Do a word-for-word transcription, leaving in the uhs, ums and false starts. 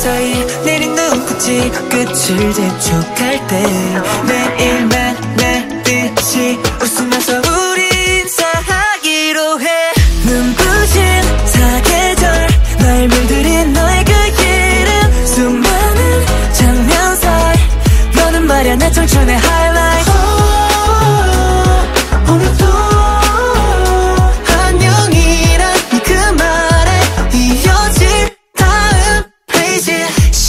무사히 내린 눈꽃이 끝을 재촉할 때 매일만 날듯이 웃으면서 우리 인사하기로 해. 눈부신 사계절 날 물들인 너의 그 이름 수많은 장면 사이 너는 말야 내 청춘의 하이라이트